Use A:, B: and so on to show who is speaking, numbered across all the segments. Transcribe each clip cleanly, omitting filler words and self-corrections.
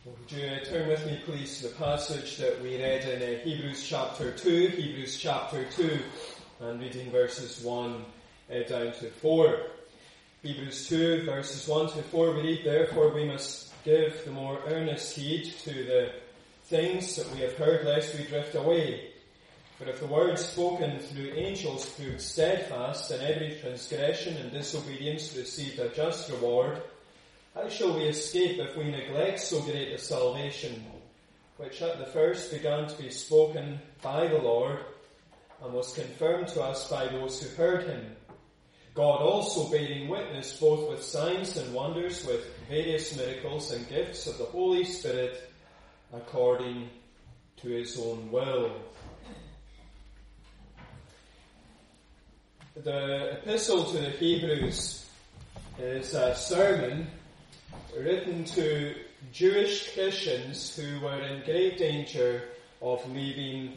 A: Would you turn with me, please, to the passage that we read in Hebrews chapter 2, and reading verses 1 down to 4. Hebrews 2, verses 1 to 4, we read, "Therefore we must give the more earnest heed to the things that we have heard, lest we drift away. For if the word spoken through angels proved steadfast, and every transgression and disobedience received a just reward, how shall we escape if we neglect so great a salvation, which at the first began to be spoken by the Lord, and was confirmed to us by those who heard him? God also bearing witness both with signs and wonders, with various miracles and gifts of the Holy Spirit, according to his own will." The epistle to the Hebrews is a sermon written to Jewish Christians who were in great danger of leaving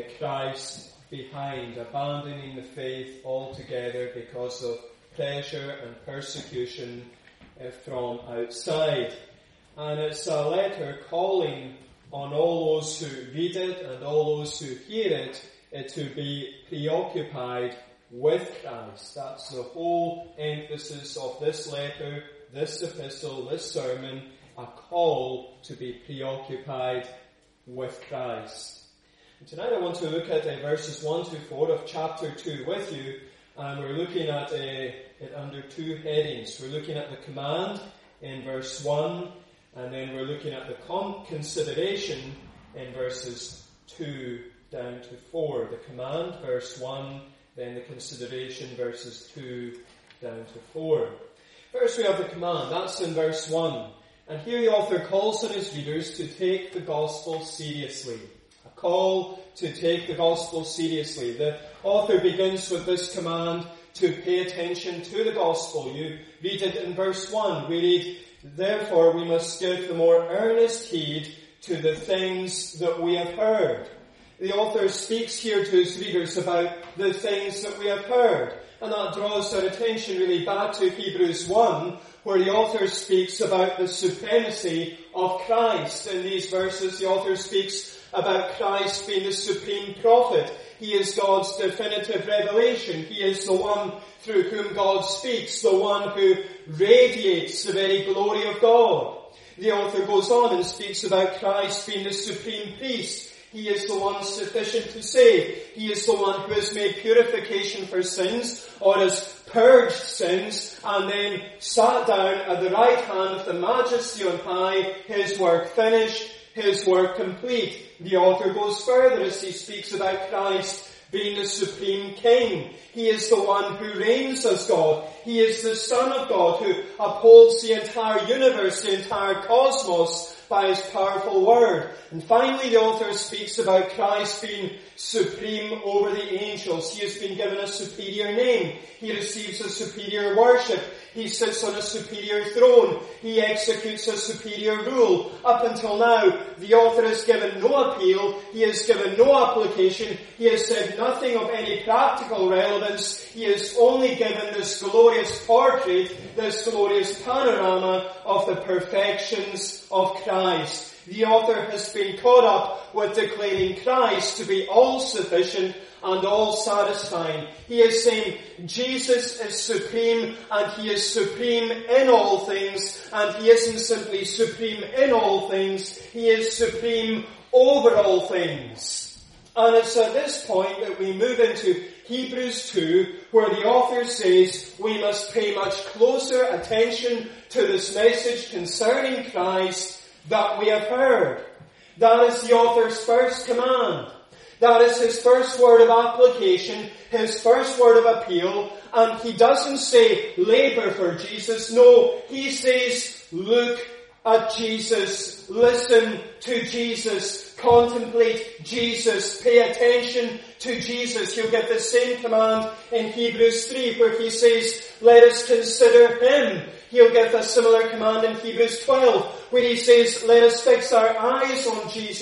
A: Christ behind, abandoning the faith altogether because of pressure and persecution from outside. And it's a letter calling on all those who read it and all those who hear it to be preoccupied with Christ. That's the whole emphasis of this letter, this epistle, this sermon, a call to be preoccupied with Christ. And tonight I want to look at verses 1 to 4 of chapter 2 with you, and we're looking at it under two headings. We're looking at the command in verse 1, and then we're looking at the consideration in verses 2 down to 4. The command, verse 1, then the consideration, verses 2 down to 4. First we have the command, that's in verse 1. And here the author calls on his readers to take the gospel seriously. A call to take the gospel seriously. The author begins with this command to pay attention to the gospel. You read it in verse 1. We read, "Therefore we must give the more earnest heed to the things that we have heard." The author speaks here to his readers about the things that we have heard. And that draws their attention really back to Hebrews 1, where the author speaks about the supremacy of Christ. In these verses, the author speaks about Christ being the supreme prophet. He is God's definitive revelation. He is the one through whom God speaks, the one who radiates the very glory of God. The author goes on and speaks about Christ being the supreme priest. He is the one sufficient to save. He is the one who has made purification for sins, or has purged sins, and then sat down at the right hand of the Majesty on high, his work finished, his work complete. The author goes further as he speaks about Christ being the supreme king. He is the one who reigns as God. He is the Son of God who upholds the entire universe, the entire cosmos, by his powerful word. And finally the author speaks about Christ being supreme over the angels. He has been given a superior name. He receives a superior worship. He sits on a superior throne. He executes a superior rule. Up until now, the author has given no appeal. He has given no application. He has said nothing of any practical relevance. He has only given this glorious portrait, this glorious panorama of the perfections of Christ. The author has been caught up with declaring Christ to be all-sufficient and all-satisfying. He is saying Jesus is supreme, and he is supreme in all things, and he isn't simply supreme in all things, he is supreme over all things. And it's at this point that we move into Hebrews 2, where the author says we must pay much closer attention to this message concerning Christ that we have heard. That is the author's first command. That is his first word of application, his first word of appeal. And he doesn't say labor for Jesus. No, he says look at Jesus, listen to Jesus, contemplate Jesus, pay attention to Jesus. You'll get the same command in Hebrews 3 where he says, let us consider him. He'll give a similar command in Hebrews 12 where he says, let us fix our eyes on Jesus.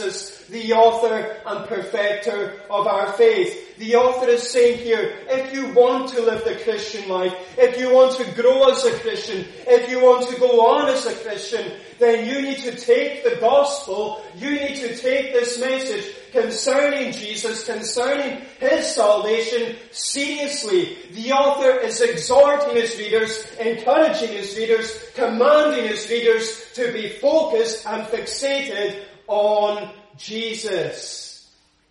A: the author and perfecter of our faith. The author is saying here, if you want to live the Christian life, if you want to grow as a Christian, if you want to go on as a Christian, then you need to take the gospel, you need to take this message concerning Jesus, concerning His salvation, seriously. The author is exhorting his readers, encouraging his readers, commanding his readers to be focused and fixated on Jesus.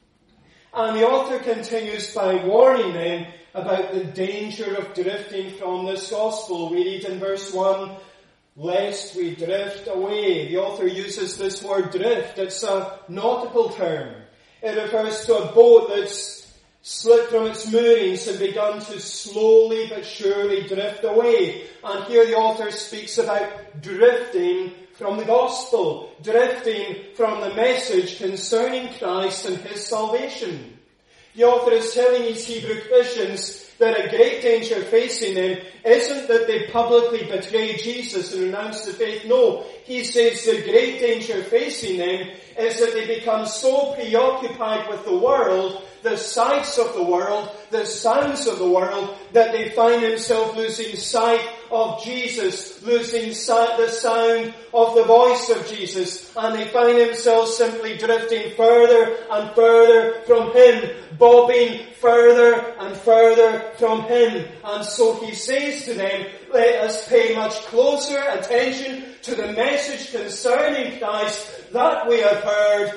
A: And the author continues by warning them about the danger of drifting from this gospel. We read in verse 1, lest we drift away. The author uses this word drift. It's a nautical term. It refers to a boat that's slipped from its moorings and begun to slowly but surely drift away. And here the author speaks about drifting from the gospel, drifting from the message concerning Christ and His salvation. The author is telling these Hebrew Christians that a great danger facing them isn't that they publicly betray Jesus and renounce the faith. No, he says the great danger facing them is that they become so preoccupied with the world, the sights of the world, the sounds of the world, that they find themselves losing sight of Jesus, losing the sound of the voice of Jesus, and they find themselves simply drifting further and further from Him, bobbing further and further from Him. And so he says to them, let us pay much closer attention to the message concerning Christ that we have heard,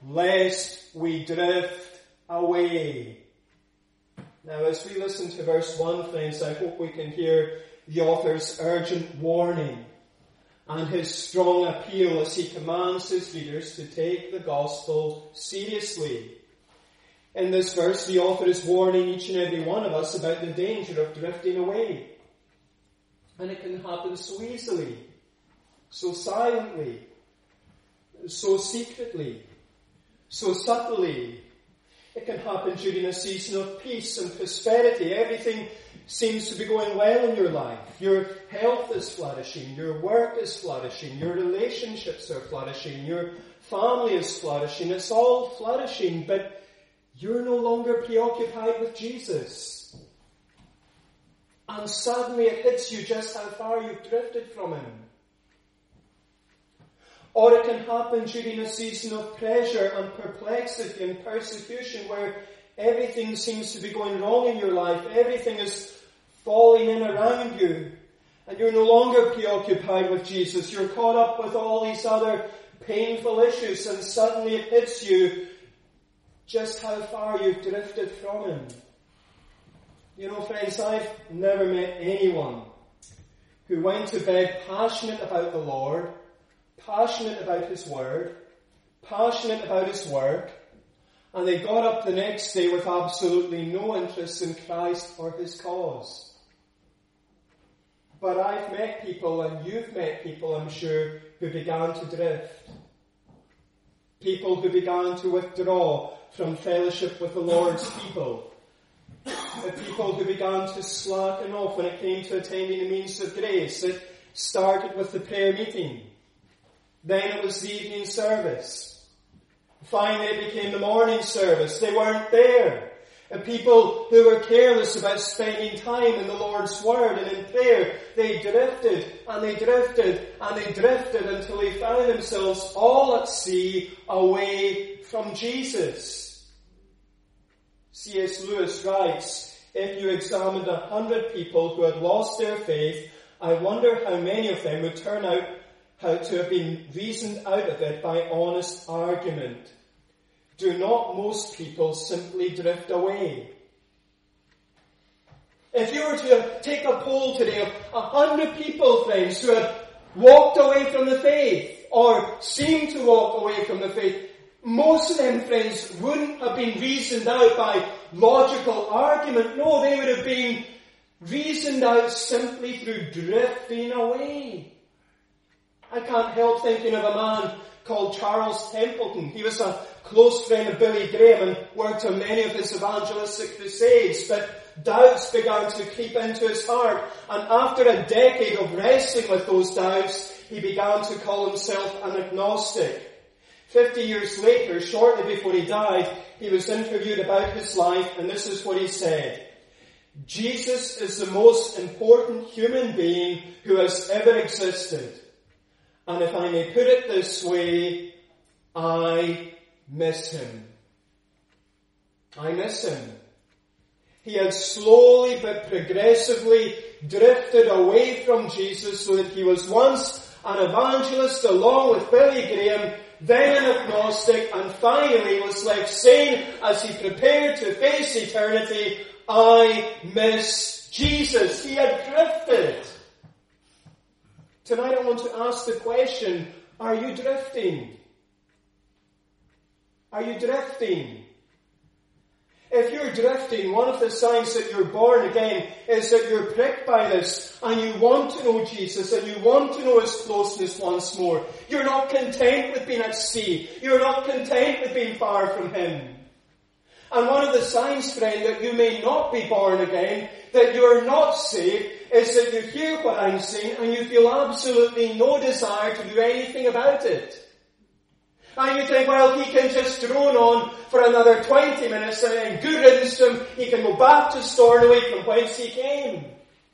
A: lest we drift away. Now, as we listen to verse 1, friends, I hope we can hear the author's urgent warning and his strong appeal as he commands his readers to take the gospel seriously. In this verse, the author is warning each and every one of us about the danger of drifting away. And it can happen so easily, so silently, so secretly, so subtly. It can happen during a season of peace and prosperity. Everything seems to be going well in your life. Your health is flourishing. Your work is flourishing. Your relationships are flourishing. Your family is flourishing. It's all flourishing, but you're no longer preoccupied with Jesus. And suddenly it hits you just how far you've drifted from Him. Or it can happen during a season of pressure and perplexity and persecution where everything seems to be going wrong in your life. Everything is falling in around you. And you're no longer preoccupied with Jesus. You're caught up with all these other painful issues, and suddenly it hits you just how far you've drifted from Him. You know, friends, I've never met anyone who went to bed passionate about the Lord, passionate about His Word, passionate about His work, and they got up the next day with absolutely no interest in Christ or His cause. But I've met people, and you've met people, I'm sure, who began to drift. People who began to withdraw from fellowship with the Lord's people. The people who began to slacken off when it came to attending the means of grace. It started with the prayer meeting. Then it was the evening service. Finally it became the morning service. They weren't there. And people who were careless about spending time in the Lord's Word and in prayer, they drifted and they drifted and they drifted until they found themselves all at sea away from Jesus. C.S. Lewis writes, if you examined 100 people who had lost their faith, I wonder how many of them would turn out to have been reasoned out of it by honest argument. Do not most people simply drift away? If you were to take a poll today of 100 people, friends, who had walked away from the faith, or seemed to walk away from the faith, most of them, friends, wouldn't have been reasoned out by logical argument. No, they would have been reasoned out simply through drifting away. I can't help thinking of a man called Charles Templeton. He was a close friend of Billy Graham and worked on many of his evangelistic crusades, but doubts began to creep into his heart, and after a decade of wrestling with those doubts, he began to call himself an agnostic. 50 years later, shortly before he died, he was interviewed about his life, and this is what he said. Jesus is the most important human being who has ever existed. And if I may put it this way, I miss him. I miss him. He had slowly but progressively drifted away from Jesus so that he was once an evangelist along with Billy Graham, then an agnostic, and finally was left saying as he prepared to face eternity, I miss Jesus. He had drifted. Tonight I want to ask the question, are you drifting? Are you drifting? If you're drifting, one of the signs that you're born again is that you're pricked by this and you want to know Jesus and you want to know his closeness once more. You're not content with being at sea. You're not content with being far from him. And one of the signs, friend, that you may not be born again, that you're not saved, is that you hear what I'm saying and you feel absolutely no desire to do anything about it. And you think, well, he can just drone on for another 20 minutes and then good riddance to him. He can go back to Stornoway from whence he came.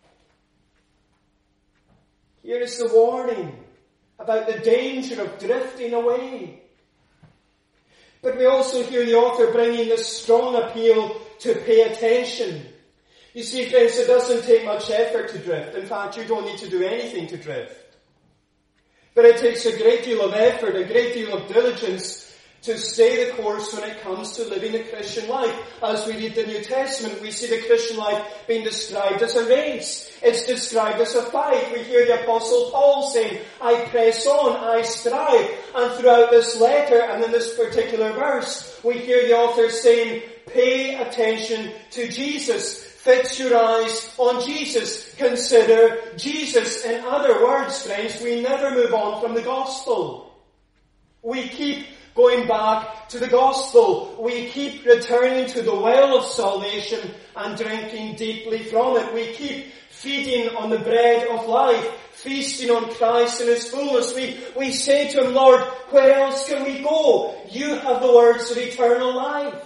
A: Here is the warning about the danger of drifting away. But we also hear the author bringing this strong appeal to pay attention. You see, friends, it doesn't take much effort to drift. In fact, you don't need to do anything to drift. But it takes a great deal of effort, a great deal of diligence to stay the course when it comes to living the Christian life. As we read the New Testament, we see the Christian life being described as a race. It's described as a fight. We hear the Apostle Paul saying, I press on, I strive. And throughout this letter and in this particular verse, we hear the author saying, pay attention to Jesus. Fix your eyes on Jesus. Consider Jesus. In other words, friends, we never move on from the gospel. We keep going back to the gospel. We keep returning to the well of salvation and drinking deeply from it. We keep feeding on the bread of life, feasting on Christ in his fullness. We say to him, Lord, where else can we go? You have the words of eternal life.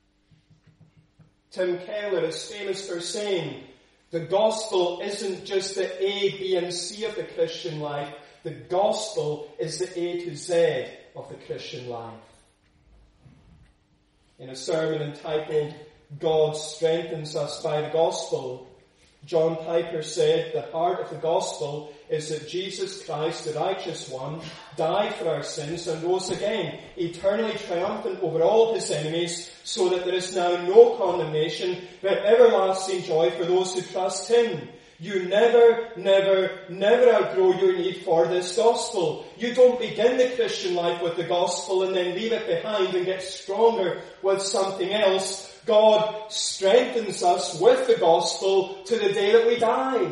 A: Tim Keller is famous for saying, the gospel isn't just the A, B, and C of the Christian life. The gospel is the A to Z of the Christian life. In a sermon entitled, God Strengthens Us by the Gospel, John Piper said, the heart of the gospel is that Jesus Christ, the righteous one, died for our sins and rose again, eternally triumphant over all his enemies, so that there is now no condemnation, but everlasting joy for those who trust him. You never, never, never outgrow your need for this gospel. You don't begin the Christian life with the gospel and then leave it behind and get stronger with something else. God strengthens us with the gospel to the day that we die.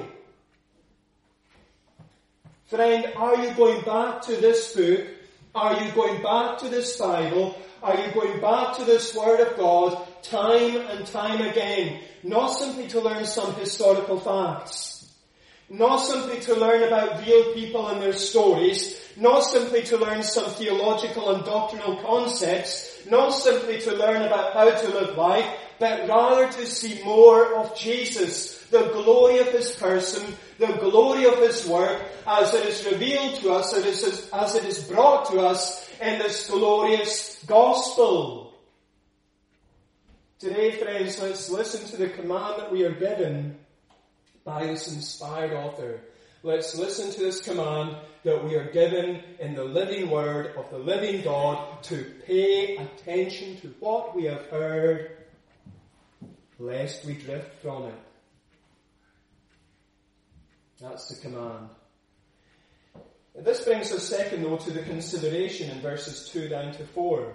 A: Friend, are you going back to this book? Are you going back to this Bible? Are you going back to this Word of God time and time again? Not simply to learn some historical facts. Not simply to learn about real people and their stories. Not simply to learn some theological and doctrinal concepts. Not simply to learn about how to live life, but rather to see more of Jesus, the glory of his person, the glory of his work, as it is revealed to us, as it is brought to us in this glorious gospel. Today, friends, let's listen to the command that we are given by this inspired author. Let's listen to this command that we are given in the living word of the living God to pay attention to what we have heard, lest we drift from it. That's the command. This brings us second, though, to the consideration in verses 2 down to 4.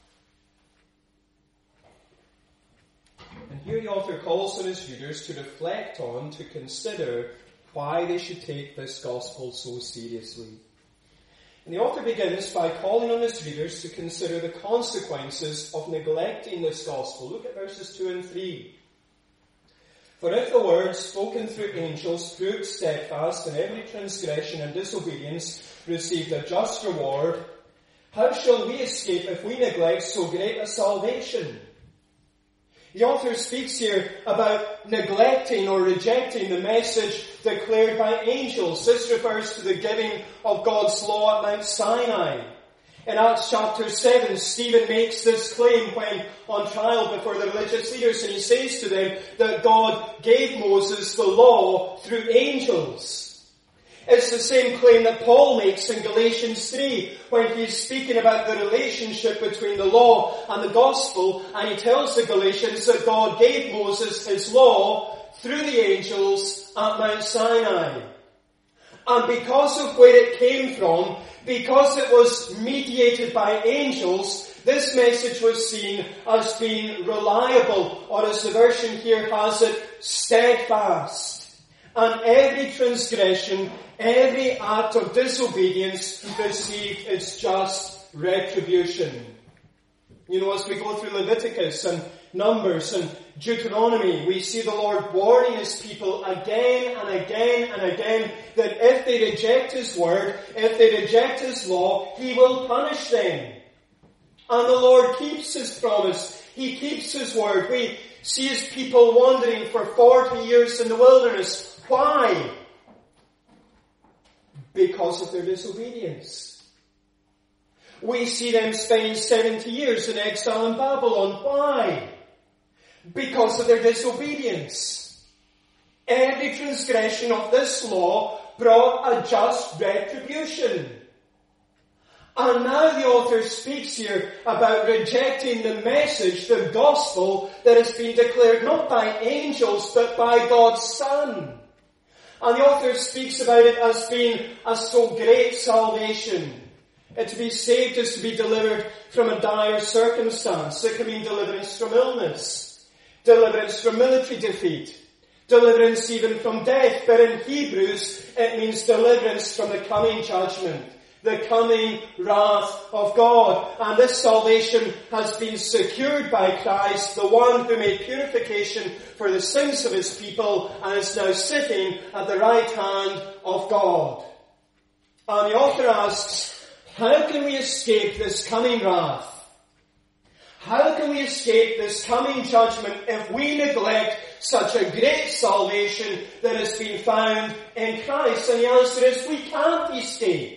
A: And here the author calls on his readers to reflect on, to consider why they should take this gospel so seriously. And the author begins by calling on his readers to consider the consequences of neglecting this gospel. Look at verses 2 and 3. For if the word spoken through angels proved steadfast, and every transgression and disobedience received a just reward, How shall we escape if we neglect so great a salvation? The author speaks here about neglecting or rejecting the message declared by angels. This refers to the giving of God's law at Mount Sinai. In Acts chapter 7, Stephen makes this claim when on trial before the religious leaders, and he says to them that God gave Moses the law through angels. It's the same claim that Paul makes in Galatians 3 when he's speaking about the relationship between the law and the gospel, and he tells the Galatians that God gave Moses his law through the angels at Mount Sinai. And because of where it came from, because it was mediated by angels, this message was seen as being reliable, or as the version here has it, steadfast. And every transgression, every act of disobedience received its just retribution. You know, as we go through Leviticus and Numbers and Deuteronomy, we see the Lord warning His people again and again and again that if they reject His word, if they reject His law, He will punish them. And the Lord keeps His promise. He keeps His word. We see His people wandering for 40 years in the wilderness. Why? Because of their disobedience. We see them spending 70 years in exile in Babylon. Why? Because of their disobedience. Every transgression of this law brought a just retribution. And now the author speaks here about rejecting the message, the gospel, that has been declared not by angels but by God's Son. And the author speaks about it as being a so great salvation. To be saved is to be delivered from a dire circumstance. It can mean deliverance from illness, deliverance from military defeat, deliverance even from death. But in Hebrews, it means deliverance from the coming judgment, the coming wrath of God. And this salvation has been secured by Christ, the one who made purification for the sins of His people and is now sitting at the right hand of God. And the author asks, how can we escape this coming wrath? How can we escape this coming judgment if we neglect such a great salvation that has been found in Christ? And the answer is, we can't escape.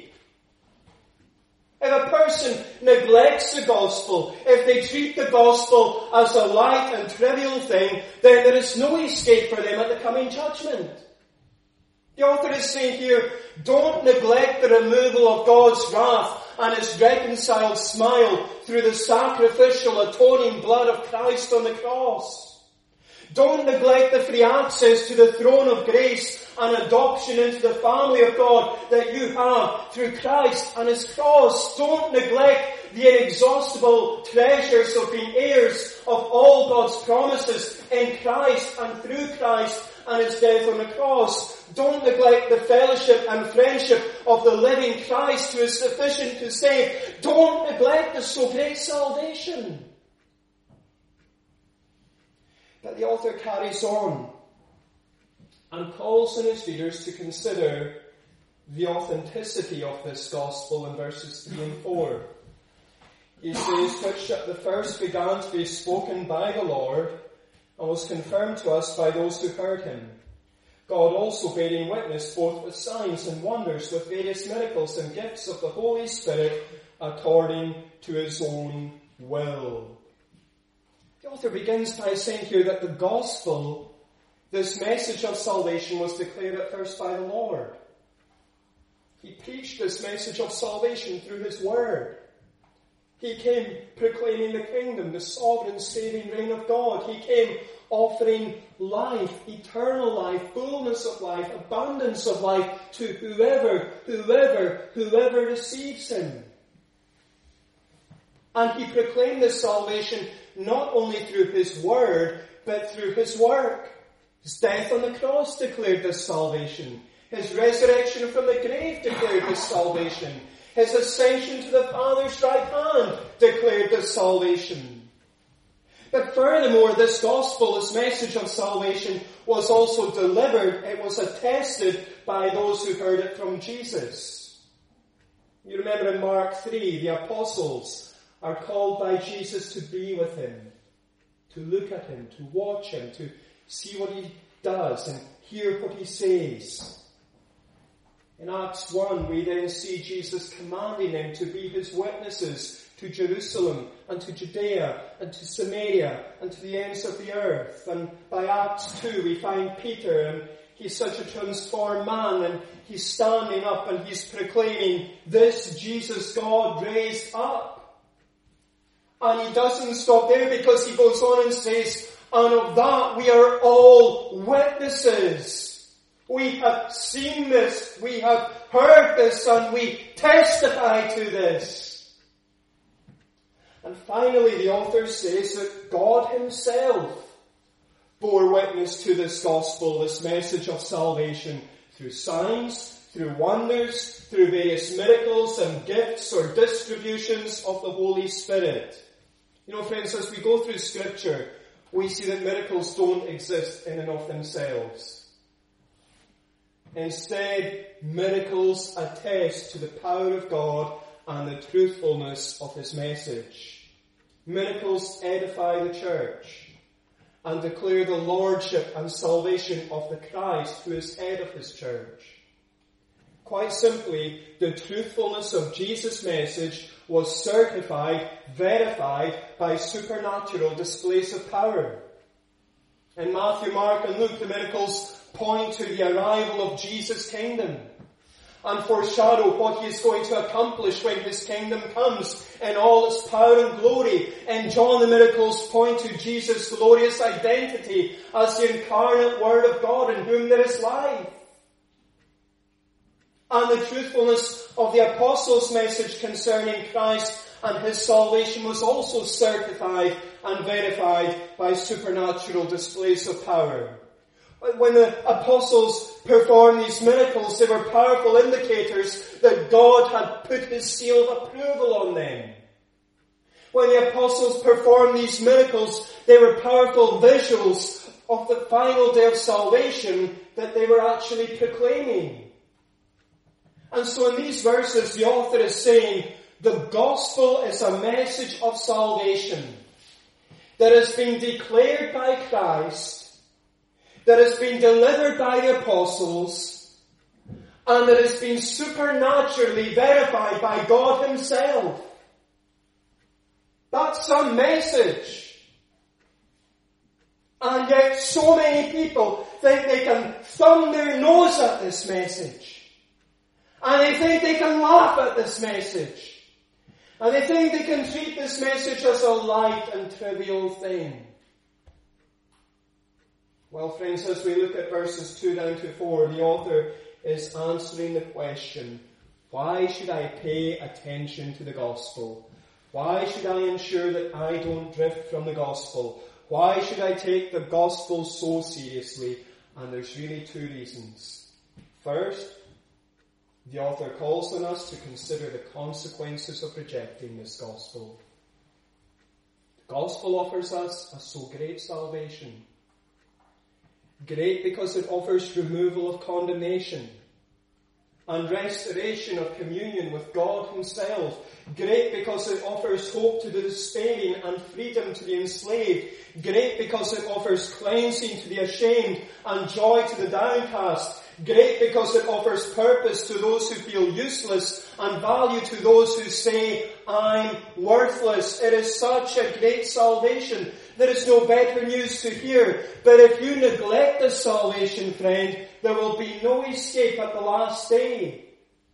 A: If a person neglects the gospel, if they treat the gospel as a light and trivial thing, then there is no escape for them at the coming judgment. The author is saying here, don't neglect the removal of God's wrath and His reconciled smile through the sacrificial atoning blood of Christ on the cross. Don't neglect the free access to the throne of grace and adoption into the family of God that you have through Christ and His cross. Don't neglect the inexhaustible treasures of being heirs of all God's promises in Christ and through Christ and His death on the cross. Don't neglect the fellowship and friendship of the living Christ who is sufficient to save. Don't neglect the so great salvation. But the author carries on and calls on his readers to consider the authenticity of this gospel in verses 3 and 4. He says, which at the first began to be spoken by the Lord and was confirmed to us by those who heard Him. God also bearing witness both with signs and wonders, with various miracles and gifts of the Holy Spirit according to His own will. The author begins by saying here that the gospel, this message of salvation, was declared at first by the Lord. He preached this message of salvation through His word. He came proclaiming the kingdom, the sovereign saving reign of God. He came offering life, eternal life, fullness of life, abundance of life to whoever receives Him. And He proclaimed this salvation not only through His word, but through His work. His death on the cross declared this salvation. His resurrection from the grave declared this salvation. His ascension to the Father's right hand declared this salvation. But furthermore, this gospel, this message of salvation, was also delivered, it was attested by those who heard it from Jesus. You remember in Mark 3, the apostles are called by Jesus to be with him, to look at him, to watch him, to see what he does and hear what he says. In Acts 1, we then see Jesus commanding them to be his witnesses to Jerusalem and to Judea and to Samaria and to the ends of the earth. And by Acts 2, we find Peter, and he's such a transformed man, and he's standing up and he's proclaiming, this Jesus God raised up. And he doesn't stop there, because he goes on and says, and of that we are all witnesses. We have seen this, we have heard this, and we testify to this. And finally, the author says that God himself bore witness to this gospel, this message of salvation, through signs, through wonders, through various miracles and gifts or distributions of the Holy Spirit. You know, friends, as we go through Scripture, we see that miracles don't exist in and of themselves. Instead, miracles attest to the power of God and the truthfulness of his message. Miracles edify the church and declare the lordship and salvation of the Christ who is head of his church. Quite simply, the truthfulness of Jesus' message was certified, verified by supernatural displays of power. In Matthew, Mark and Luke, the miracles point to the arrival of Jesus' kingdom and foreshadow what he is going to accomplish when his kingdom comes in all its power and glory. In John, the miracles point to Jesus' glorious identity as the incarnate Word of God in whom there is life. And the truthfulness of the apostles' message concerning Christ and his salvation was also certified and verified by supernatural displays of power. When the apostles performed these miracles, they were powerful indicators that God had put his seal of approval on them. When the apostles performed these miracles, they were powerful visuals of the final day of salvation that they were actually proclaiming. And so in these verses, the author is saying, the gospel is a message of salvation that has been declared by Christ, that has been delivered by the apostles, and that has been supernaturally verified by God himself. That's some message. And yet so many people think they can thumb their nose at this message. And they think they can laugh at this message. And they think they can treat this message as a light and trivial thing. Well, friends, as we look at verses 2 down to 4, the author is answering the question, why should I pay attention to the gospel? Why should I ensure that I don't drift from the gospel? Why should I take the gospel so seriously? And there's really two reasons. First, the author calls on us to consider the consequences of rejecting this gospel. The gospel offers us a so great salvation. Great because it offers removal of condemnation and restoration of communion with God himself. Great because it offers hope to the despairing and freedom to the enslaved. Great because it offers cleansing to the ashamed and joy to the downcast. Great because it offers purpose to those who feel useless and value to those who say, I'm worthless. It is such a great salvation. There is no better news to hear. But if you neglect this salvation, friend, there will be no escape at the last day.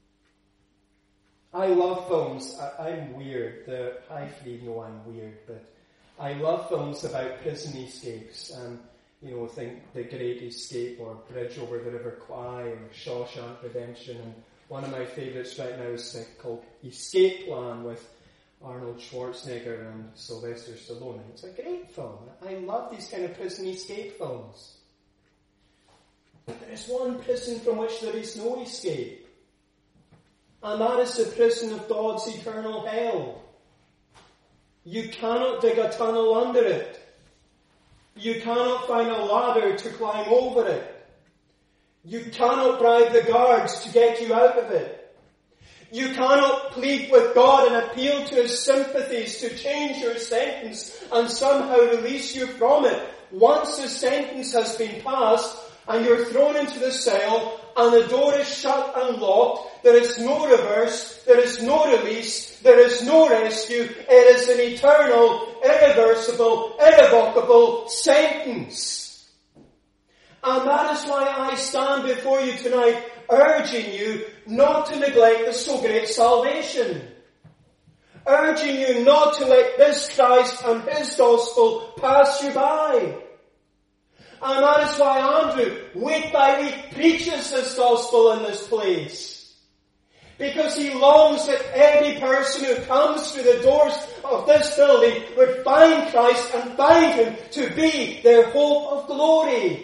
A: I love films. I'm weird. The high-fleet know I'm weird, but I love films about prison escapes. Think The Great Escape or Bridge Over the River Kwai or Shawshank Redemption. And one of my favourites right now is called Escape Plan with Arnold Schwarzenegger and Sylvester Stallone. It's a great film. I love these kind of prison escape films. But there is one prison from which there is no escape. And that is the prison of God's eternal hell. You cannot dig a tunnel under it. You cannot find a ladder to climb over it. You cannot bribe the guards to get you out of it. You cannot plead with God and appeal to His sympathies to change your sentence and somehow release you from it. Once the sentence has been passed and you're thrown into the cell and the door is shut and locked, there is no reverse, there is no release, there is no rescue. It is an eternal, irreversible, irrevocable sentence. And that is why I stand before you tonight urging you not to neglect the so great salvation. Urging you not to let this Christ and His gospel pass you by. And that is why Andrew, week by week, preaches this gospel in this place. Because he longs that every person who comes through the doors of this building would find Christ and find Him to be their hope of glory.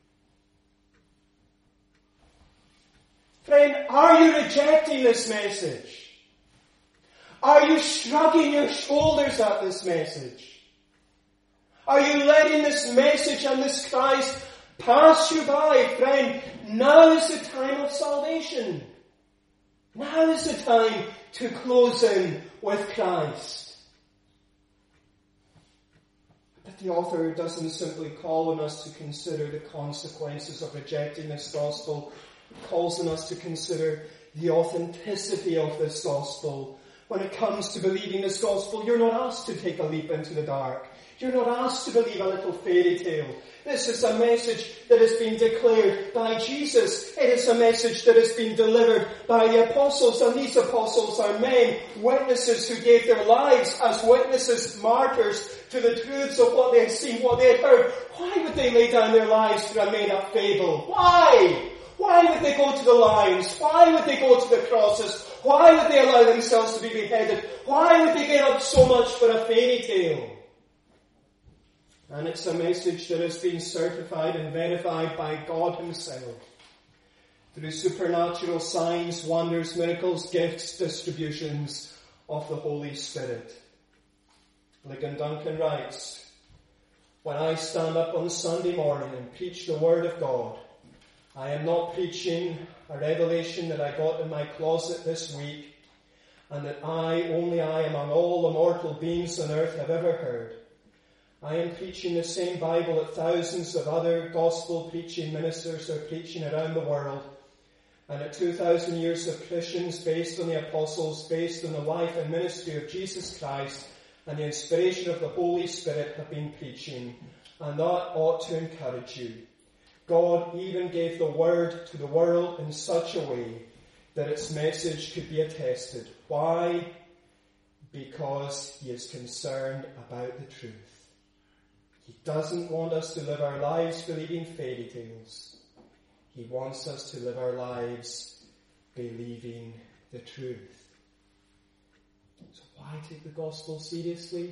A: Friend, are you rejecting this message? Are you shrugging your shoulders at this message? Are you letting this message and this Christ pass you by? Friend, now is the time of salvation. Now is the time to close in with Christ. But the author doesn't simply call on us to consider the consequences of rejecting this gospel. He calls on us to consider the authenticity of this gospel. When it comes to believing this gospel, you're not asked to take a leap into the dark. You're not asked to believe a little fairy tale. This is a message that has been declared by Jesus. It is a message that has been delivered by the apostles. And these apostles are men, witnesses who gave their lives as witnesses, martyrs to the truths of what they had seen, what they had heard. Why would they lay down their lives for a made-up fable? Why? Why would they go to the lions? Why would they go to the crosses? Why would they allow themselves to be beheaded? Why would they give up so much for a fairy tale? And it's a message that has been certified and verified by God Himself through supernatural signs, wonders, miracles, gifts, distributions of the Holy Spirit. Ligon Duncan writes, when I stand up on Sunday morning and preach the Word of God, I am not preaching a revelation that I got in my closet this week and that only I among all the mortal beings on earth have ever heard. I am preaching the same Bible that thousands of other gospel preaching ministers are preaching around the world, and that 2,000 years of Christians based on the apostles, based on the life and ministry of Jesus Christ and the inspiration of the Holy Spirit have been preaching, and that ought to encourage you. God even gave the Word to the world in such a way that its message could be attested. Why? Because He is concerned about the truth. He doesn't want us to live our lives believing fairy tales. He wants us to live our lives believing the truth. So why take the gospel seriously?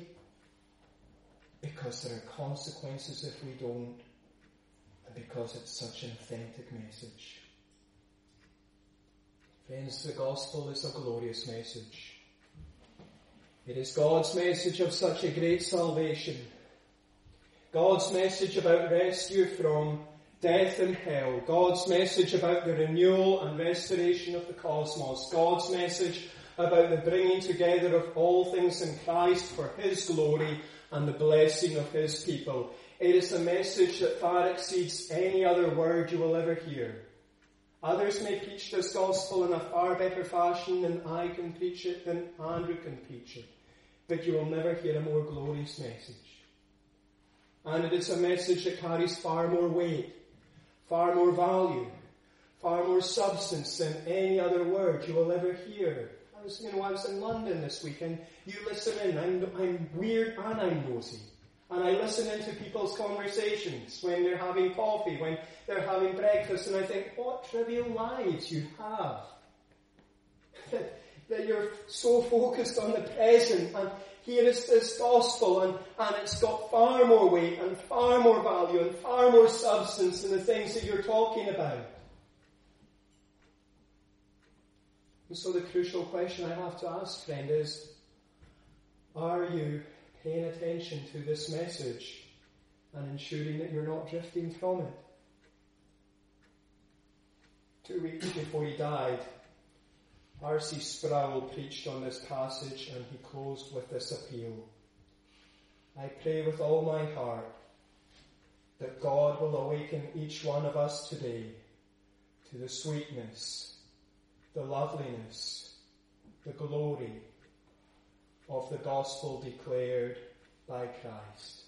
A: Because there are consequences if we don't, and because it's such an authentic message. Friends, the gospel is a glorious message. It is God's message of such a great salvation. God's message about rescue from death and hell. God's message about the renewal and restoration of the cosmos. God's message about the bringing together of all things in Christ for His glory and the blessing of His people. It is a message that far exceeds any other word you will ever hear. Others may preach this gospel in a far better fashion than I can preach it, than Andrew can preach it. But you will never hear a more glorious message. And it is a message that carries far more weight, far more value, far more substance than any other word you will ever hear. I was in London this week, and you listen in. I'm weird and I'm nosy. And I listen into people's conversations when they're having coffee, when they're having breakfast, and I think, what trivial lives you have. That you're so focused on the present, and here is this gospel, and it's got far more weight and far more value and far more substance than the things that you're talking about. And so the crucial question I have to ask, friend, is, are you paying attention to this message and ensuring that you're not drifting from it? 2 weeks before he died, R.C. Sproul preached on this passage and he closed with this appeal. I pray with all my heart that God will awaken each one of us today to the sweetness, the loveliness, the glory of the gospel declared by Christ.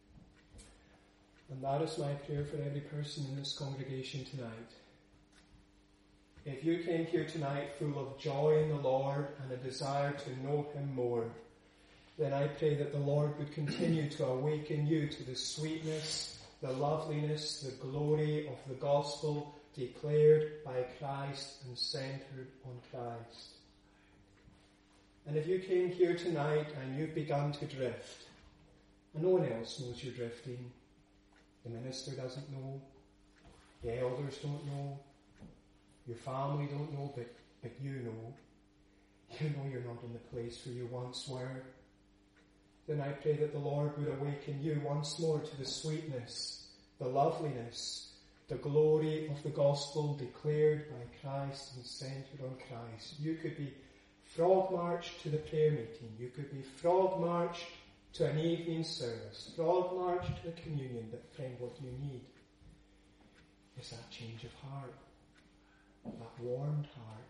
A: And that is my prayer for every person in this congregation tonight. If you came here tonight full of joy in the Lord and a desire to know Him more, then I pray that the Lord would continue to awaken you to the sweetness, the loveliness, the glory of the gospel declared by Christ and centered on Christ. And if you came here tonight and you've begun to drift, and no one else knows you're drifting, the minister doesn't know, the elders don't know, your family don't know, but you know you're not in the place where you once were, then I pray that the Lord would awaken you once more to the sweetness, the loveliness, the glory of the gospel declared by Christ and centered on Christ. You could be frog marched to the prayer meeting. You could be frog marched to an evening service, frog marched to the communion. But friend, what you need is that change of heart, that warmed heart.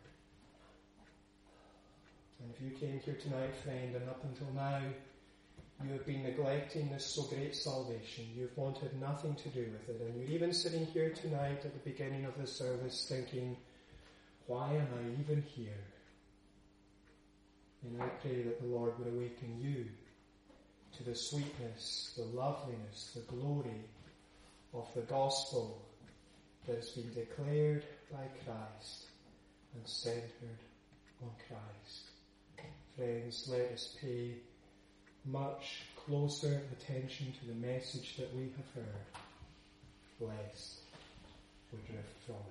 A: And if you came here tonight, friend, and up until now you have been neglecting this so great salvation, you've wanted nothing to do with it, and you're even sitting here tonight at the beginning of the service thinking, why am I even here? And I pray that the Lord would awaken you to the sweetness, the loveliness, the glory of the gospel that has been declared by Christ and centered on Christ. Friends, let us pay much closer attention to the message that we have heard, lest we drift from it.